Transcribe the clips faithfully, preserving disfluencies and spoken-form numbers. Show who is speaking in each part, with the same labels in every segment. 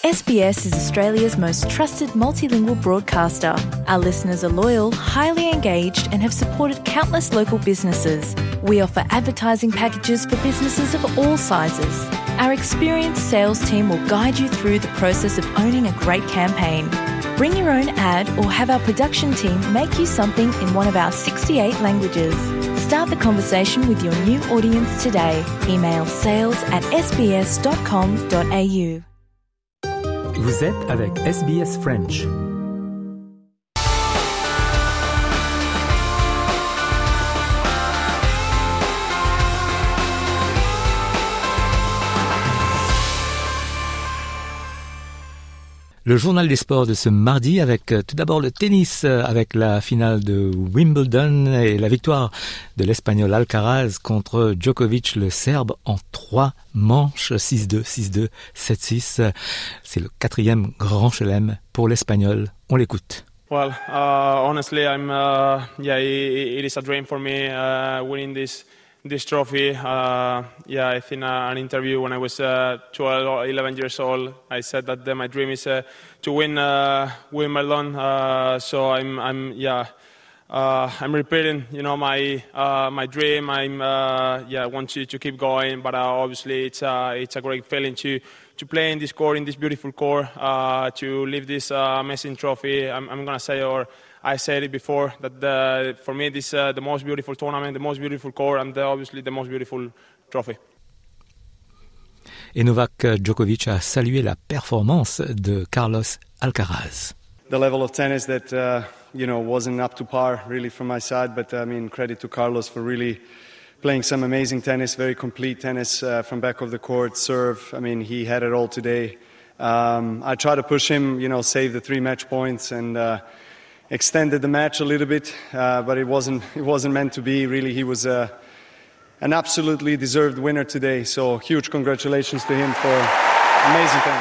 Speaker 1: S B S is Australia's most trusted multilingual broadcaster. Our listeners are loyal, highly engaged, and have supported countless local businesses. We offer advertising packages for businesses of all sizes. Our experienced sales team will guide you through the process of owning a great campaign. Bring your own ad or have our production team make you something in one of our sixty-eight languages. Start the conversation with your new audience today. Email sales at s b s dot com dot a u.
Speaker 2: Vous êtes avec S B S French. Le journal des sports de ce mardi avec euh, tout d'abord le tennis euh, avec la finale de Wimbledon et la victoire de l'Espagnol Alcaraz contre Djokovic, le Serbe, en trois manches, six deux, six deux, sept six. C'est le quatrième grand chelem pour l'Espagnol. On l'écoute.
Speaker 3: Well, uh, honestly, I'm. Uh, yeah, it, it is a dream for me uh, winning this this trophy. Uh, yeah, I think uh, an interview when I was uh, twelve or eleven years old, I said that uh, my dream is uh, to win uh, Wimbledon. Uh, so I'm. I'm. Yeah. Uh, I'm repeating, you know, my uh, my dream. I'm, uh, yeah, I want to, to keep going, but uh, obviously it's uh, it's a great feeling to to play in this court, in this beautiful court, uh, to lift this uh, amazing trophy. I'm, I'm gonna say, or I said it before, that the, for me this uh, the most beautiful tournament, the most beautiful court, and the, obviously the most beautiful trophy.
Speaker 2: Et Novak Djokovic a salué la performance de Carlos Alcaraz.
Speaker 4: The level of tennis that uh, you know wasn't up to par really from my side, but I mean credit to Carlos for really playing some amazing tennis, very complete tennis uh, from back of the court, serve. I mean he had it all today. Um, I tried to push him, you know, save the three match points and uh, extended the match a little bit, uh, but it wasn't it wasn't meant to be. Really, he was uh, an absolutely deserved winner today. So huge congratulations to him for amazing tennis.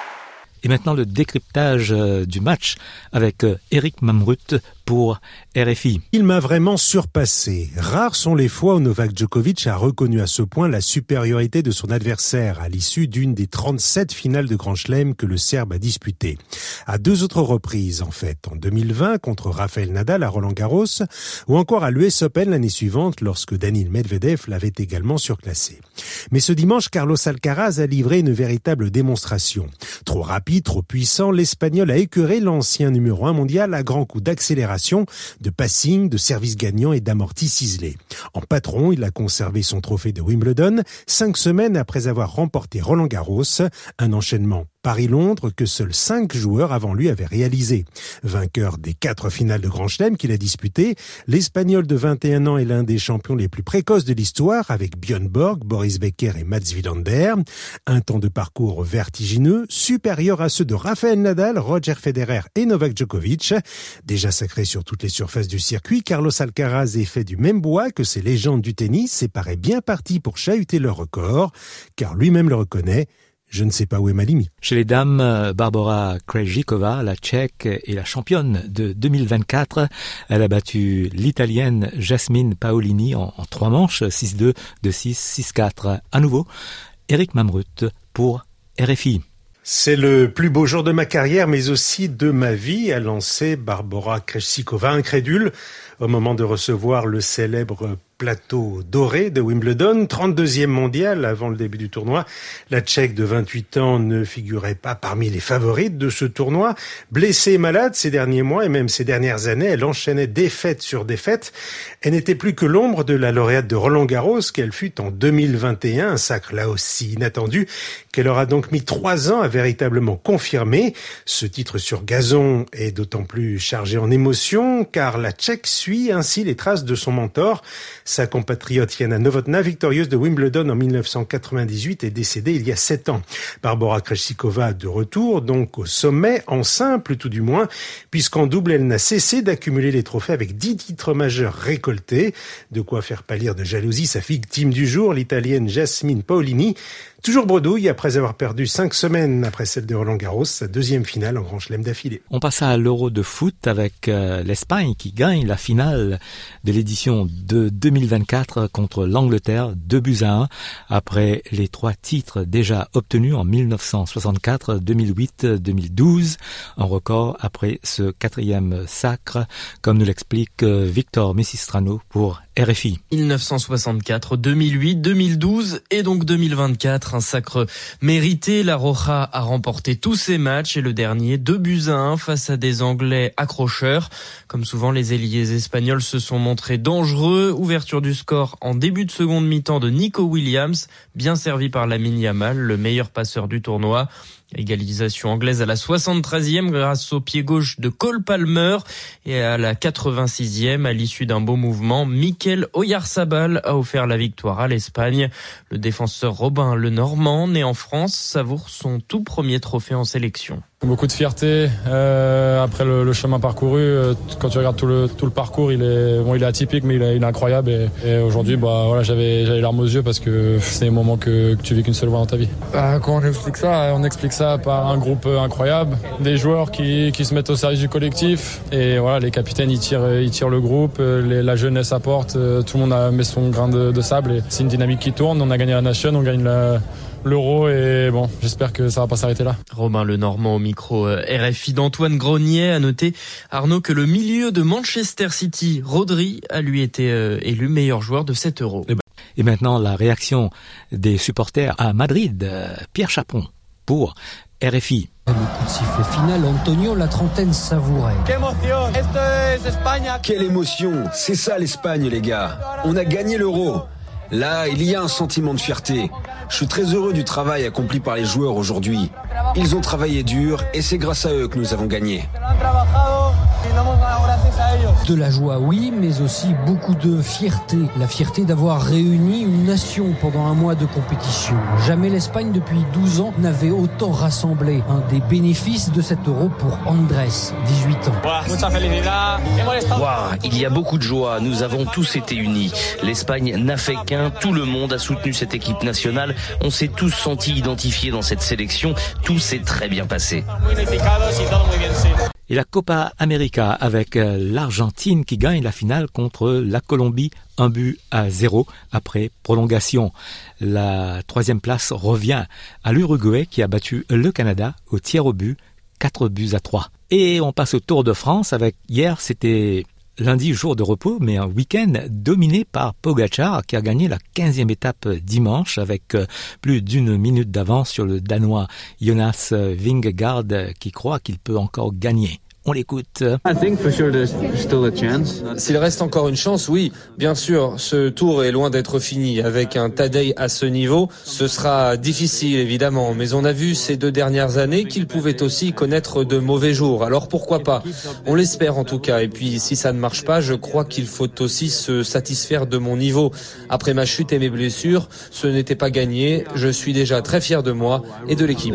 Speaker 2: Et maintenant le décryptage euh, du match avec euh, Eric Mamrut pour R F I.
Speaker 5: Il m'a vraiment surpassé. Rares sont les fois où Novak Djokovic a reconnu à ce point la supériorité de son adversaire à l'issue d'une des trente-sept finales de Grand Chelem que le Serbe a disputées. À deux autres reprises, en fait, en deux mille vingt contre Rafael Nadal à Roland-Garros ou encore à l'U S Open l'année suivante lorsque Daniil Medvedev l'avait également surclassé. Mais ce dimanche, Carlos Alcaraz a livré une véritable démonstration. Trop rapide, trop puissant, l'Espagnol a écœuré l'ancien numéro un mondial à grands coups d'accélération, de passing, de service gagnant et d'amorti ciselé. En patron, il a conservé son trophée de Wimbledon cinq semaines après avoir remporté Roland-Garros, un enchaînement Paris-Londres que seuls cinq joueurs avant lui avaient réalisé. Vainqueur des quatre finales de Grand Chelem qu'il a disputées, l'Espagnol de vingt et un ans est l'un des champions les plus précoces de l'histoire avec Björn Borg, Boris Becker et Mats Wilander. Un temps de parcours vertigineux, supérieur à ceux de Rafael Nadal, Roger Federer et Novak Djokovic. Déjà sacré sur toutes les surfaces du circuit, Carlos Alcaraz est fait du même bois que ces légendes du tennis et paraît bien parti pour chahuter leur record, car lui-même le reconnaît. Je ne sais pas où est ma limite.
Speaker 2: Chez les dames, Barbora Krejcikova, la Tchèque et la championne de deux mille vingt-quatre, elle a battu l'Italienne Jasmine Paolini en, en trois manches, six deux, deux six, six quatre. À nouveau, Eric Mamrut pour R F I.
Speaker 5: C'est le plus beau jour de ma carrière, mais aussi de ma vie, a lancé Barbora Krejcikova, incrédule, au moment de recevoir le célèbre plateau doré de Wimbledon, trente-deuxième mondial avant le début du tournoi. La Tchèque de vingt-huit ans ne figurait pas parmi les favorites de ce tournoi. Blessée et malade ces derniers mois et même ces dernières années, elle enchaînait défaite sur défaite. Elle n'était plus que l'ombre de la lauréate de Roland-Garros qu'elle fut en deux mille vingt et un, un sacre là aussi inattendu qu'elle aura donc mis trois ans à véritablement confirmer. Ce titre sur gazon est d'autant plus chargé en émotions car la Tchèque suit ainsi les traces de son mentor. Sa compatriote Jana Novotná, victorieuse de Wimbledon en dix-neuf cent quatre-vingt-dix-huit, est décédée il y a sept ans. Barbora Krejcikova de retour, donc au sommet, en simple tout du moins, puisqu'en double, elle n'a cessé d'accumuler les trophées avec dix titres majeurs récoltés. De quoi faire pâlir de jalousie sa victime du jour, l'Italienne Jasmine Paolini. Toujours bredouille après avoir perdu cinq semaines après celle de Roland-Garros, sa deuxième finale en Grand Chelem d'affilée.
Speaker 2: On passe à l'Euro de foot avec euh, l'Espagne qui gagne la finale de l'édition de deux mille mille vingt-quatre contre l'Angleterre, deux buts à un, après les trois titres déjà obtenus en mille neuf cent soixante-quatre, deux mille huit, deux mille douze. Un record après ce quatrième sacre, comme nous l'explique Victor Messistrano pour R F I.
Speaker 6: mille neuf cent soixante-quatre, deux mille huit, deux mille douze et donc deux mille vingt-quatre, un sacre mérité. La Roja a remporté tous ses matchs et le dernier, deux buts à un face à des Anglais accrocheurs. Comme souvent, les ailiers espagnols se sont montrés dangereux. Ouverture du score en début de seconde mi-temps de Nico Williams, bien servi par Lamine Yamal, le meilleur passeur du tournoi. Égalisation anglaise à la soixante-treizième grâce au pied gauche de Cole Palmer et à la quatre-vingt-sixième, à l'issue d'un beau mouvement, Mikel Oyarzabal a offert la victoire à l'Espagne. Le défenseur Robin Lenormand, né en France, savoure son tout premier trophée en sélection.
Speaker 7: Beaucoup de fierté euh, après le, le chemin parcouru. Euh, quand tu regardes tout le tout le parcours, il est bon, il est atypique, mais il est, il est incroyable. Et, et aujourd'hui, bah voilà, j'avais j'avais les larmes aux yeux parce que c'est des moments que, que tu vis qu'une seule fois dans ta vie. Bah, quand on explique ça, on explique ça par un groupe incroyable, des joueurs qui qui se mettent au service du collectif. Et voilà, les capitaines ils tirent ils tirent le groupe, les, la jeunesse apporte, tout le monde a mis son grain de, de sable. Et c'est une dynamique qui tourne. On a gagné la Nation, on gagne la l'Euro et bon, j'espère que ça va pas s'arrêter là.
Speaker 6: Robin Lenormand au micro R F I d'Antoine Grenier. A noté, Arnaud, que le milieu de Manchester City, Rodri, a lui été euh, élu meilleur joueur de cet Euro.
Speaker 2: Et maintenant, la réaction des supporters à Madrid. Pierre Chapon pour R F I.
Speaker 8: Le coup de sifflet final, Antonio, la trentaine savourait.
Speaker 9: Quelle émotion! C'est ça l'Espagne, les gars. On a gagné l'Euro. Là, il y a un sentiment de fierté. Je suis très heureux du travail accompli par les joueurs aujourd'hui. Ils ont travaillé dur et c'est grâce à eux que nous avons gagné.
Speaker 8: De la joie, oui, mais aussi beaucoup de fierté. La fierté d'avoir réuni une nation pendant un mois de compétition. Jamais l'Espagne, depuis douze ans, n'avait autant rassemblé. Un des bénéfices de cet Euro pour Andrés, dix-huit ans.
Speaker 10: Wow, il y a beaucoup de joie. Nous avons tous été unis. L'Espagne n'a fait qu'un. Tout le monde a soutenu cette équipe nationale. On s'est tous sentis identifiés dans cette sélection. Tout s'est très bien passé.
Speaker 2: Et la Copa América avec l'Argentine qui gagne la finale contre la Colombie, un but à zéro après prolongation. La troisième place revient à l'Uruguay qui a battu le Canada au tir au but, quatre buts à trois. Et on passe au Tour de France avec, hier c'était lundi, jour de repos, mais un week-end dominé par Pogačar qui a gagné la quinzième étape dimanche avec plus d'une minute d'avance sur le Danois Jonas Vingegaard qui croit qu'il peut encore gagner. On l'écoute.
Speaker 11: S'il reste encore une chance, oui, bien sûr, ce tour est loin d'être fini. Avec un Tadej à ce niveau, ce sera difficile évidemment, mais on a vu ces deux dernières années qu'il pouvait aussi connaître de mauvais jours. Alors pourquoi pas? On l'espère en tout cas. Et puis si ça ne marche pas, je crois qu'il faut aussi se satisfaire de mon niveau. Après ma chute et mes blessures, ce n'était pas gagné. Je suis déjà très fier de moi et de l'équipe.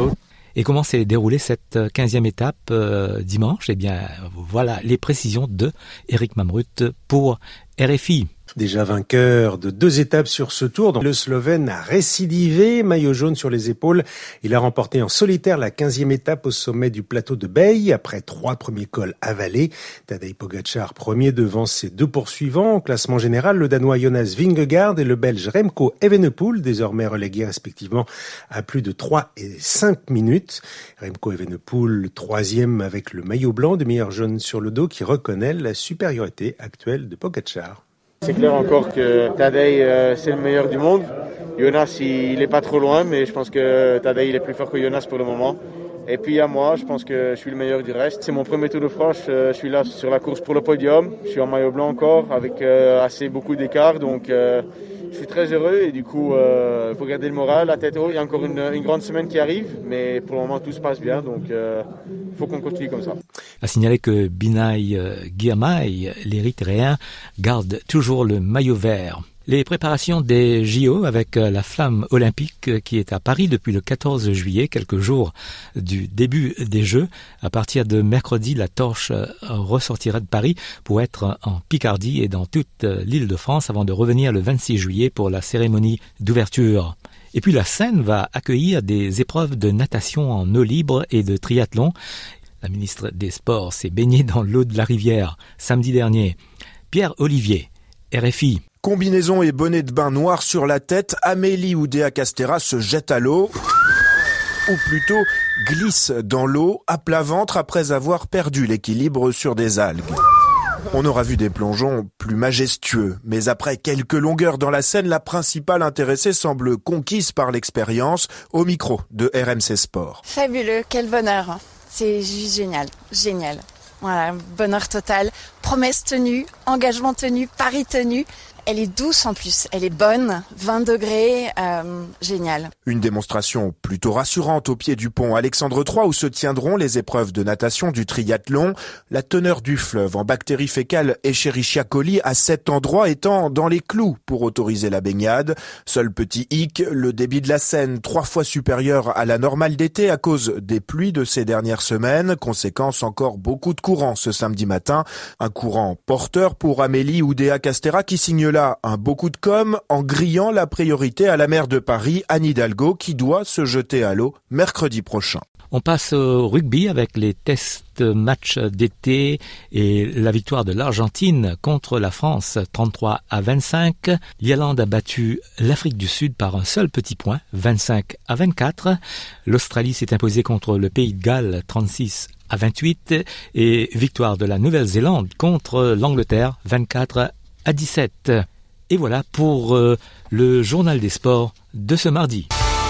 Speaker 2: Et comment s'est déroulée cette quinzième étape euh, dimanche? Eh bien, voilà les précisions de Eric Mamrut pour R F I.
Speaker 5: Déjà vainqueur de deux étapes sur ce tour, le Slovène a récidivé, maillot jaune sur les épaules. Il a remporté en solitaire la quinzième étape au sommet du plateau de Bay, après trois premiers cols avalés. Tadej Pogačar premier devant ses deux poursuivants. Au classement général, le Danois Jonas Vingegaard et le Belge Remco Evenepoel, désormais relégués respectivement à plus de trois et cinq minutes. Remco Evenepoel, troisième avec le maillot blanc de meilleur jaune sur le dos, qui reconnaît la supériorité actuelle de Pogačar.
Speaker 12: C'est clair encore que Tadej, euh, c'est le meilleur du monde. Jonas, il, il est pas trop loin, mais je pense que Tadej, il est plus fort que Jonas pour le moment. Et puis à moi, je pense que je suis le meilleur du reste. C'est mon premier Tour de France, je suis là sur la course pour le podium. Je suis en maillot blanc encore, avec euh, assez beaucoup d'écart, donc euh, je suis très heureux. Et du coup, il euh, faut garder le moral, la tête haute. Il y a encore une, une grande semaine qui arrive, mais pour le moment, tout se passe bien, donc il euh, faut qu'on continue comme ça.
Speaker 2: À signaler que Binay Girmay, l'Érythréen, garde toujours le maillot vert. Les préparations des J O avec la flamme olympique qui est à Paris depuis le quatorze juillet, quelques jours du début des Jeux. À partir de mercredi, la torche ressortira de Paris pour être en Picardie et dans toute l'île de France avant de revenir le vingt-six juillet pour la cérémonie d'ouverture. Et puis la Seine va accueillir des épreuves de natation en eau libre et de triathlon. La ministre des Sports s'est baignée dans l'eau de la rivière samedi dernier. Pierre Olivier, R F I.
Speaker 13: Combinaison et bonnet de bain noir sur la tête, Amélie Oudéa-Castéra se jette à l'eau, ou plutôt glisse dans l'eau à plat ventre après avoir perdu l'équilibre sur des algues. On aura vu des plongeons plus majestueux, mais après quelques longueurs dans la Seine, la principale intéressée semble conquise par l'expérience, au micro de R M C Sport.
Speaker 14: Fabuleux, quel bonheur, c'est juste génial, génial. Voilà, bonheur total, promesse tenue, engagement tenu, pari tenu. Elle est douce en plus, elle est bonne, vingt degrés, euh, génial.
Speaker 13: Une démonstration plutôt rassurante au pied du pont Alexandre trois où se tiendront les épreuves de natation du triathlon. La teneur du fleuve en bactéries fécales Escherichia coli à cet endroit étant dans les clous pour autoriser la baignade. Seul petit hic, le débit de la Seine trois fois supérieur à la normale d'été à cause des pluies de ces dernières semaines. Conséquence, encore beaucoup de courant ce samedi matin. Un courant porteur pour Amélie Oudéa-Castéra qui signe là un beau coup de com' en grillant la priorité à la maire de Paris, Anne Hidalgo, qui doit se jeter à l'eau mercredi prochain.
Speaker 2: On passe au rugby avec les tests matchs d'été et la victoire de l'Argentine contre la France, trente-trois à vingt-cinq. L'Irlande a battu l'Afrique du Sud par un seul petit point, vingt-cinq à vingt-quatre. L'Australie s'est imposée contre le Pays de Galles, trente-six à vingt-huit. Et victoire de la Nouvelle-Zélande contre l'Angleterre, vingt-quatre à dix-sept. Et voilà pour euh, le journal des sports de ce mardi.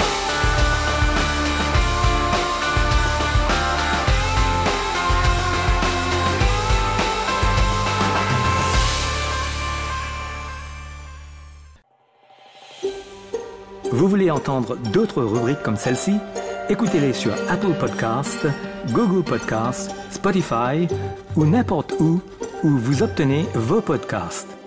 Speaker 15: Vous voulez entendre d'autres rubriques comme celle-ci? Écoutez-les sur Apple Podcasts, Google Podcasts, Spotify ou n'importe où où vous obtenez vos podcasts.